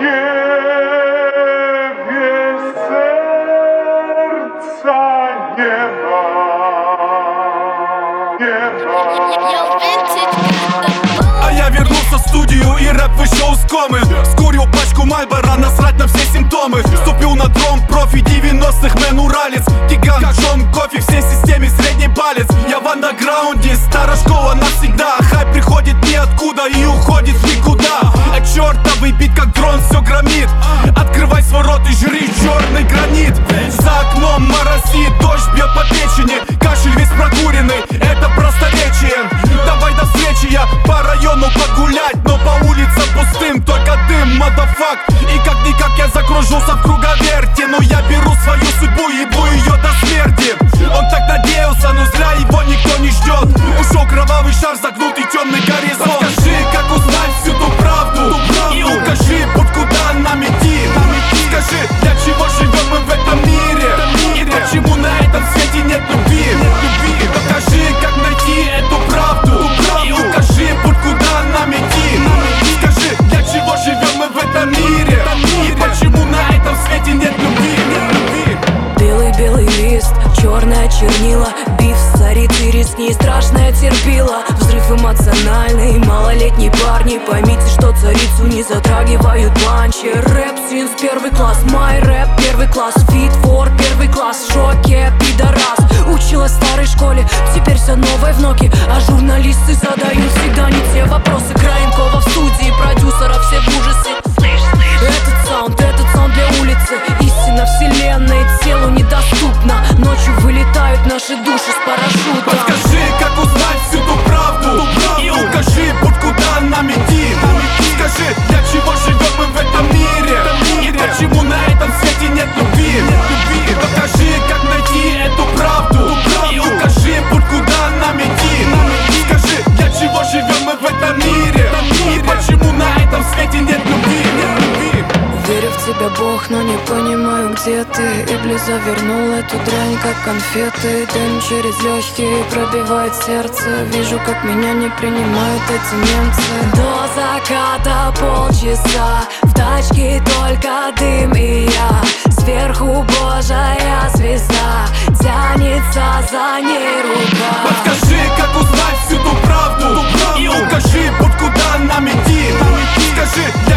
А я вернулся в студию и рэп вышел из комы. Скурил пачку Мальбора, насрать на все симптомы. Ступил на дром, профи 90-х, мэн уралец. Гигант Джон Кофи, всей системе средний палец. Я в андерграунде, старая школа навсегда. Хайп приходит ниоткуда и уходит в никуда. А чертовый бит как дрон все громит. Открывай свой рот и жри черный гранит. За окном моросит, дождь бьет по печени. Кашель весь прокуренный, это просторечие. Давай до встречи, я по району погулять, но по улицам пустым, только дым, мадафак. И как-никак я закружился в круговерте, но я беру свою судьбу, ебу ее до смерти. Он так надеялся, но зря его никто не ждет. Ушел кровавый шар, загнутый темный горизонт. Скажи, как узнать всю ту правду, и укажи, путь куда нам идти. Скажи, для чего живем мы в этом мире, и почему на этом свете нет любви. Покажи, как найти эту правду, и укажи, путь куда нам идти. Скажи, для чего живем мы в этом мире, и почему на этом свете нет любви. Белый-белый лист, черная чернила, биф, царит и рискни, страшное терпила. Взрыв эмоциональный, малолетние парни, поймите, что царицу не затрагивают банчи. Рэп синс первый класс, май рэп первый класс, фит фор первый класс, в шоке, пидорас. Училась в старой школе, теперь все новое в ноке, а журналисты задают всегда не те вопросы. Краенкова в студии, продюсера все в ужасе. Этот саунд для улицы, истина вселенной телу недоступна. Ночью вылетают наши души с парашюта. Подскажи, как узнать всю ту правду, и укажи, путь куда нам идти. Скажи, для чего живем мы в этом мире, и почему на этом свете нет любви. Покажи, как найти эту правду, и укажи, путь куда нам идти. Скажи, для чего живем мы в этом мире, и почему на этом свете нет любви. Верю в тебя, Бог, но не понимаю, где ты. Иблис завернул эту дрянь, как конфеты. Дым через легкие пробивает сердце. Вижу, как меня не принимают эти немцы. До заката полчаса, в тачке только дым и я. Сверху Божья звезда, тянется за ней рука. Подскажи, как узнать всю ту правду, и укажи, путь куда нам идти. Скажи,